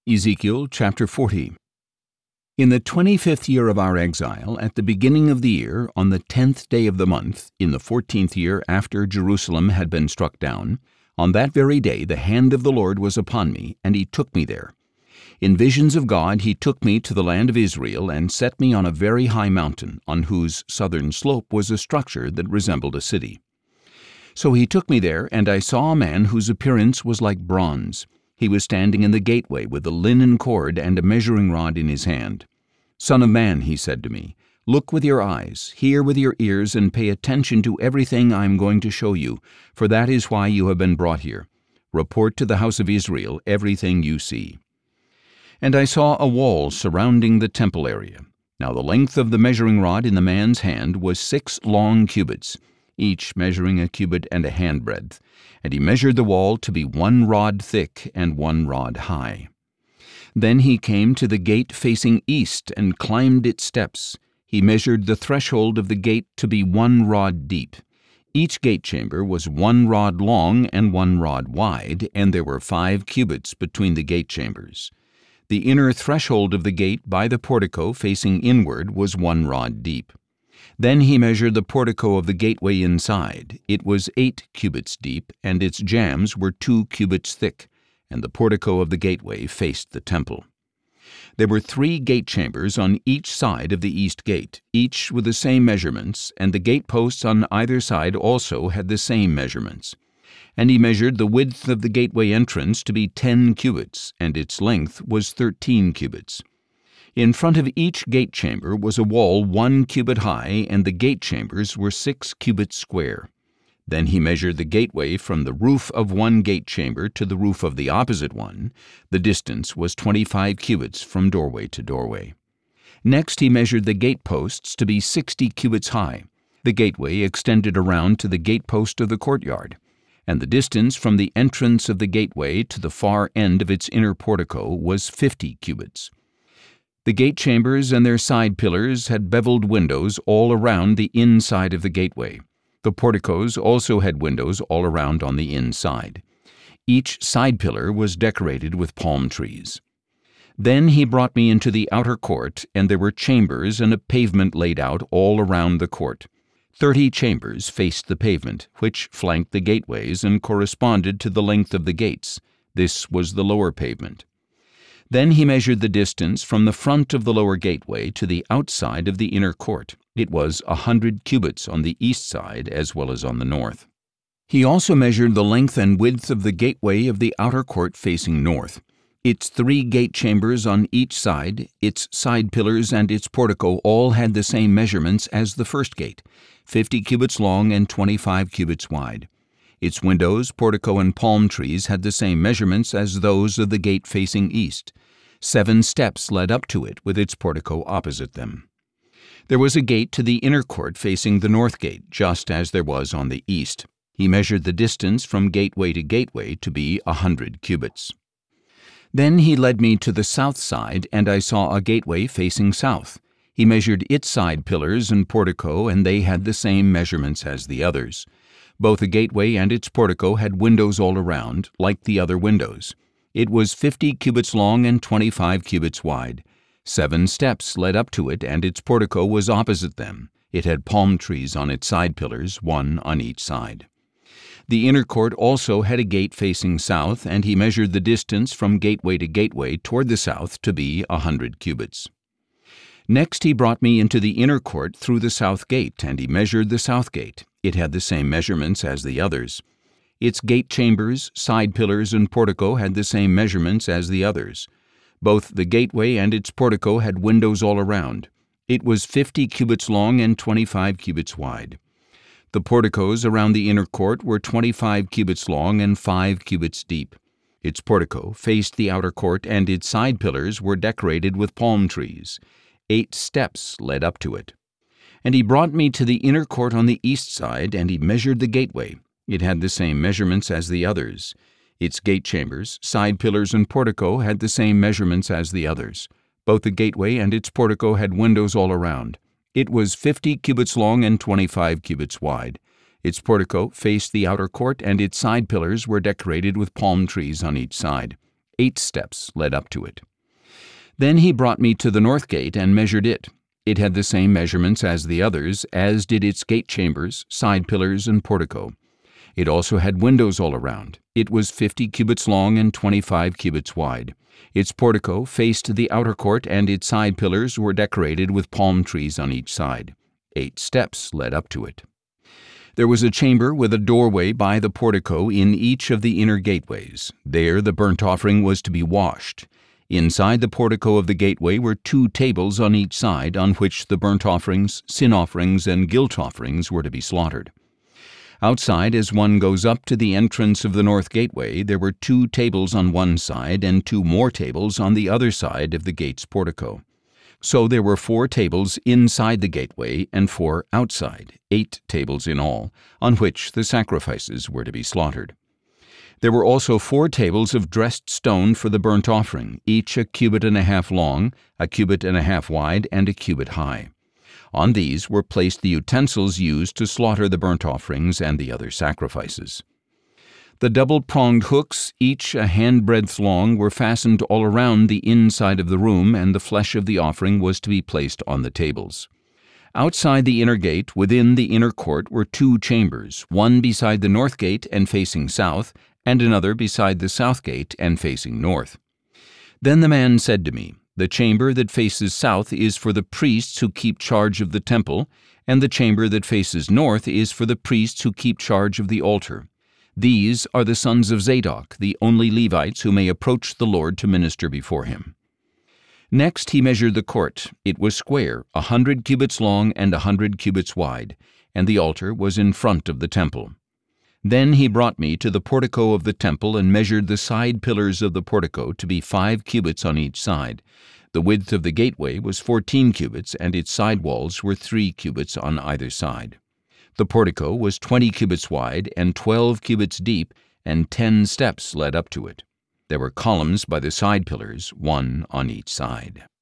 Ezekiel chapter 40. In the 25th year of our exile, at the beginning of the year, on the 10th day of the month, in the 14th year after Jerusalem had been struck down, on that very day the hand of the Lord was upon me, and he took me there. In visions of God he took me to the land of Israel and set me on a very high mountain, on whose southern slope was a structure that resembled a city. So he took me there, and I saw a man whose appearance was like bronze. He was standing in the gateway with a linen cord and a measuring rod in his hand. "Son of man," he said to me, "look with your eyes, hear with your ears, and pay attention to everything I am going to show you, for that is why you have been brought here. Report to the house of Israel everything you see." And I saw a wall surrounding the temple area. Now the length of the measuring rod in the man's hand was 6 long cubits, each measuring a cubit and a handbreadth, and he measured the wall to be 1 rod thick and 1 rod high. Then he came to the gate facing east and climbed its steps. He measured the threshold of the gate to be 1 rod deep. Each gate chamber was 1 rod long and 1 rod wide, and there were 5 cubits between the gate chambers. The inner threshold of the gate by the portico facing inward was 1 rod deep. Then he measured the portico of the gateway inside. It was 8 cubits deep, and its jambs were 2 cubits thick, and the portico of the gateway faced the temple. There were 3 gate chambers on each side of the east gate, each with the same measurements, and the gate posts on either side also had the same measurements. And he measured the width of the gateway entrance to be 10 cubits, and its length was 13 cubits. In front of each gate chamber was a wall 1 cubit high, and the gate chambers were 6 cubits square. Then he measured the gateway from the roof of one gate chamber to the roof of the opposite one. The distance was 25 cubits from doorway to doorway. Next he measured the gate posts to be 60 cubits high. The gateway extended around to the gate post of the courtyard, and the distance from the entrance of the gateway to the far end of its inner portico was 50 cubits. The gate chambers and their side pillars had beveled windows all around the inside of the gateway. The porticos also had windows all around on the inside. Each side pillar was decorated with palm trees. Then he brought me into the outer court, and there were chambers and a pavement laid out all around the court. 30 chambers faced the pavement, which flanked the gateways and corresponded to the length of the gates. This was the lower pavement. Then he measured the distance from the front of the lower gateway to the outside of the inner court. It was 100 cubits on the east side as well as on the north. He also measured the length and width of the gateway of the outer court facing north. Its 3 gate chambers on each side, its side pillars, and its portico all had the same measurements as the first gate, 50 cubits long and 25 cubits wide. Its windows, portico, and palm trees had the same measurements as those of the gate facing east. 7 steps led up to it, with its portico opposite them. There was a gate to the inner court facing the north gate, just as there was on the east. He measured the distance from gateway to gateway to be 100 cubits. Then he led me to the south side, and I saw a gateway facing south. He measured its side pillars and portico, and they had the same measurements as the others. Both the gateway and its portico had windows all around, like the other windows. It was 50 cubits long and 25 cubits wide. 7 steps led up to it, and its portico was opposite them. It had palm trees on its side pillars, 1 on each side. The inner court also had a gate facing south, and he measured the distance from gateway to gateway toward the south to be 100 cubits. Next he brought me into the inner court through the south gate, and he measured the south gate. It had the same measurements as the others. Its gate chambers, side pillars, and portico had the same measurements as the others. Both the gateway and its portico had windows all around. It was 50 cubits long and 25 cubits wide. The porticos around the inner court were 25 cubits long and 5 cubits deep. Its portico faced the outer court, and its side pillars were decorated with palm trees. 8 steps led up to it. And he brought me to the inner court on the east side, and he measured the gateway. It had the same measurements as the others. Its gate chambers, side pillars, and portico had the same measurements as the others. Both the gateway and its portico had windows all around. It was 50 cubits long and 25 cubits wide. Its portico faced the outer court, and its side pillars were decorated with palm trees on each side. 8 steps led up to it. Then he brought me to the north gate and measured it. It had the same measurements as the others, as did its gate chambers, side pillars, and portico. It also had windows all around. It was 50 cubits long and 25 cubits wide. Its portico faced the outer court, and its side pillars were decorated with palm trees on each side. 8 steps led up to it. There was a chamber with a doorway by the portico in each of the inner gateways. There the burnt offering was to be washed. Inside the portico of the gateway were 2 tables on each side, on which the burnt offerings, sin offerings, and guilt offerings were to be slaughtered. Outside, as one goes up to the entrance of the north gateway, there were 2 tables on one side and 2 more tables on the other side of the gate's portico. So there were 4 tables inside the gateway and 4 outside, 8 tables in all, on which the sacrifices were to be slaughtered. There were also 4 tables of dressed stone for the burnt offering, each a cubit and a half long, a cubit and a half wide, and a cubit high. On these were placed the utensils used to slaughter the burnt offerings and the other sacrifices. The double-pronged hooks, each a handbreadth long, were fastened all around the inside of the room, and the flesh of the offering was to be placed on the tables. Outside the inner gate, within the inner court, were 2 chambers, one beside the north gate and facing south, and another beside the south gate and facing north. Then the man said to me, "The chamber that faces south is for the priests who keep charge of the temple, and the chamber that faces north is for the priests who keep charge of the altar. These are the sons of Zadok, the only Levites who may approach the Lord to minister before him." Next he measured the court. It was square, 100 cubits long and 100 cubits wide, and the altar was in front of the temple. Then he brought me to the portico of the temple and measured the side pillars of the portico to be 5 cubits on each side. The width of the gateway was 14 cubits, and its side walls were 3 cubits on either side. The portico was 20 cubits wide and 12 cubits deep, and 10 steps led up to it. There were columns by the side pillars, 1 on each side.